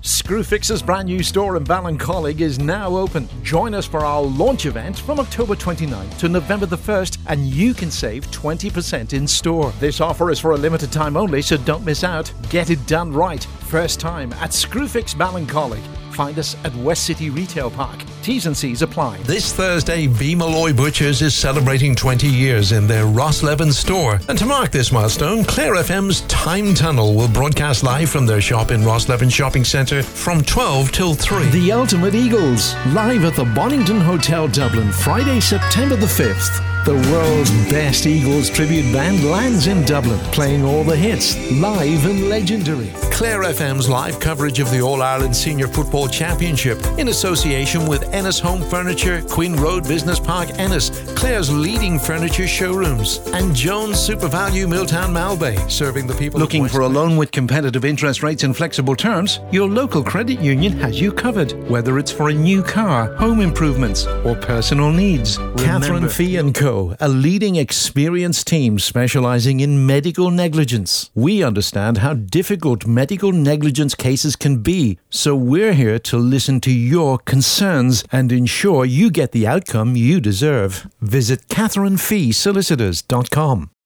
Screwfix's brand new store in Ballincollig is now open. Join us for our launch event from October 29th to November the 1st and you can save 20% in store. This offer is for a limited time only, so don't miss out. Get it done right. First time at Screwfix Ballincollig. Find us at West City Retail Park. T's and C's apply. This Thursday, V. Malloy Butchers is celebrating 20 years in their Rosslevin store. And to mark this milestone, Clare FM's Time Tunnel will broadcast live from their shop in Rosslevin Shopping Centre from 12 till 3. The Ultimate Eagles, live at the Bonington Hotel Dublin, Friday, September the 5th. The world's best Eagles tribute band lands in Dublin, playing all the hits, live and legendary. Clare FM's live coverage of the All-Ireland Senior Football Championship in association with Ennis Home Furniture, Queen Road Business Park Ennis, Clare's leading furniture showrooms, and Jones SuperValue Milltown Malbay, serving the people. Looking for a loan with competitive interest rates and flexible terms? Your local credit union has you covered, whether it's for a new car, home improvements, or personal needs. Catherine Fee & Co., a leading experienced team specializing in medical negligence. We understand how difficult medical negligence cases can be, so we're here to listen to your concerns and ensure you get the outcome you deserve. Visit CatherineFeeSolicitors.com.